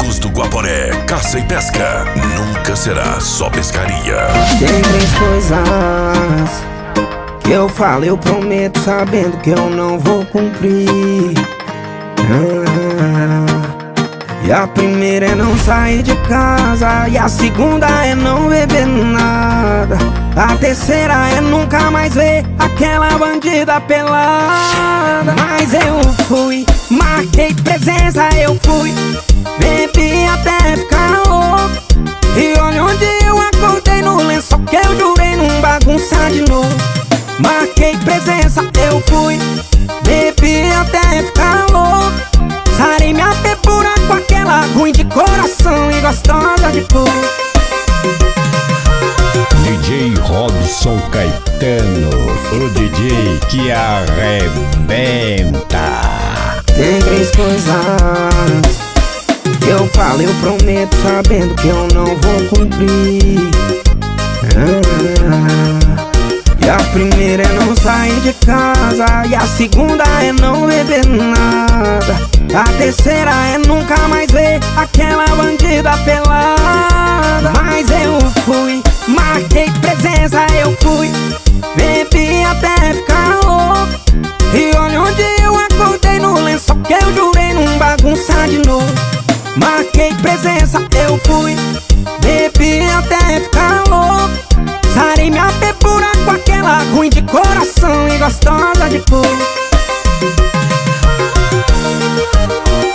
Produtos do Guaporé, caça e pesca. Nunca será só pescaria. Tem três coisas que eu falo, eu prometo, sabendo que eu não vou cumprir. E a primeira é não sair de casa, e a segunda é não beber nada. A terceira é nunca mais ver aquela bandida pelada. Mas eu fui, marquei presença, eu fui, bebi até ficar louco. E olha onde eu acordei, no lençol que eu jurei não bagunçar de novo. Marquei presença, eu fui, bebi até ficar louco. Sarei minha pepura com aquela ruim de coração e gostosa de cor. DJ Robson Caetano, o DJ que arrebenta. Tem três coisas que eu falo, eu prometo, sabendo que eu não vou cumprir. E a primeira é não sair de casa, e a segunda é não beber nada. A terceira é nunca mais ver aquela bandida pelada. Mas eu fui, marquei presença, eu fui, bebi até ficar louco. E olha onde eu acordei, no lençol que eu jurei não bagunçar de novo. Marquei presença, eu fui, bebi até ficar louco. Sarei minha pepura com aquela ruim de coração e gostosa de cor.